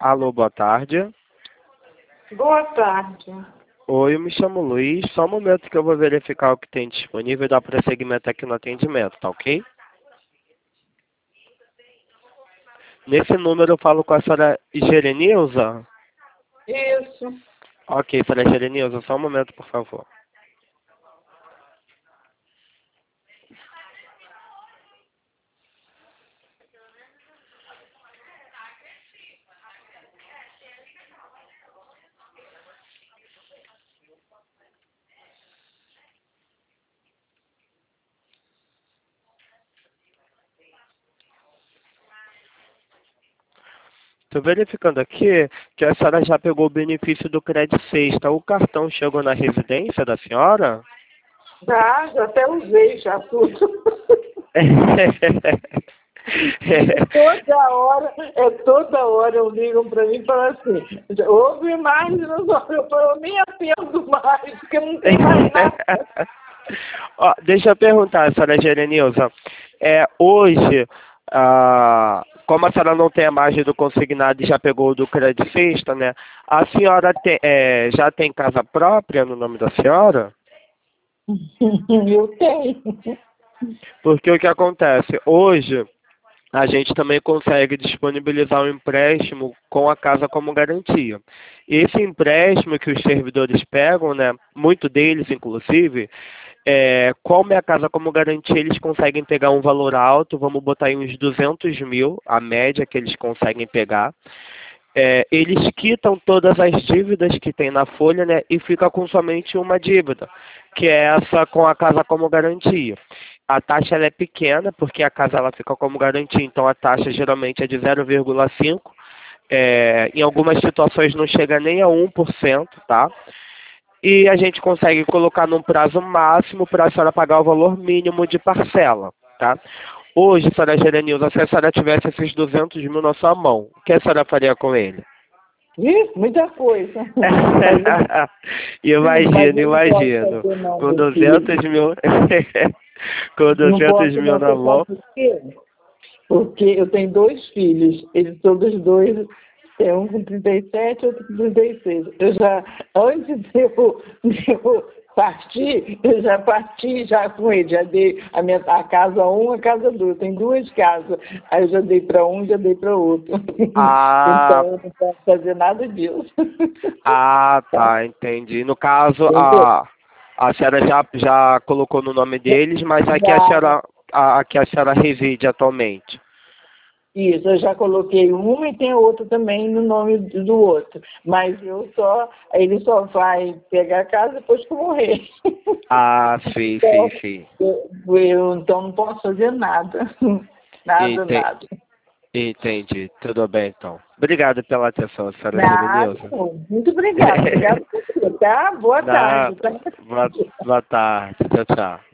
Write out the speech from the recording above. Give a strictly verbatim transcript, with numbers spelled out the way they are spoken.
Alô, boa tarde. Boa tarde. Oi, eu me chamo Luiz. Só um momento que eu vou verificar o que tem disponível e dar prosseguimento aqui no atendimento, tá ok? Nesse número eu falo com a senhora Gerenilza? Isso. Ok, senhora Gerenilza, só um momento, por favor. Estou verificando aqui que a senhora já pegou o benefício do Crédito Sexta. O cartão chegou na residência da senhora? Já, já até usei, já tudo. É toda hora, é toda hora eu ligam para mim e falam assim, ouve mais, eu falo, eu nem atendo mais, porque não tem mais nada. Ó, deixa eu perguntar, senhora Gerenilza. É, hoje, ah, como a senhora não tem a margem do consignado e já pegou o do Crédito Sexta, né? A senhora tem, é, já tem casa própria no nome da senhora? Eu tenho. Porque o que acontece? Hoje, a gente também consegue disponibilizar um empréstimo com a casa como garantia. Esse empréstimo que os servidores pegam, né, muito deles inclusive, é, como é a casa como garantia, eles conseguem pegar um valor alto, vamos botar aí uns duzentos mil, a média que eles conseguem pegar. É, eles quitam todas as dívidas que tem na folha, né, e fica com somente uma dívida, que é essa com a casa como garantia. A taxa ela é pequena, porque a casa ela fica como garantia, então a taxa geralmente é de zero vírgula cinco. É, em algumas situações não chega nem a um por cento, tá? E a gente consegue colocar num prazo máximo para a senhora pagar o valor mínimo de parcela, tá? Hoje, senhora Gerenilza, se a senhora tivesse esses duzentos mil na sua mão, o que a senhora faria com ele? Ih, muita coisa. Imagino, Mas eu não posso imagino. fazer não, Com meu filho. duzentos mil, com Não duzentos posso mil não, na você mão. sabe por quê? Porque eu tenho dois filhos, eles todos dois, é um com trinta e sete, outro com trinta e seis. Eu já, antes de eu, de eu partir, eu já parti já com eles, já dei a, minha, a casa um, a casa dois, tem duas casas, aí eu já dei para um, já dei para outro. Ah, Então eu não posso fazer nada disso. ah, Tá? tá, entendi. No caso, Entendeu? a, a senhora já, já colocou no nome deles, mas aqui a Já, senhora, a, aqui a senhora reside atualmente. isso, eu já coloquei uma e tem a outra também no nome do outro. Mas eu só, ele só vai pegar a casa depois que eu morrer. Ah, sim, sim, Então, sim. eu, eu então não posso fazer nada. Nada, Ente- nada. Entendi. Tudo bem, então. Obrigado pela atenção, senhora Nada, Gerenilza. muito obrigada. Obrigada por você, tá? Boa tarde, Nada. tá? Boa, boa tarde. Tchau, tchau.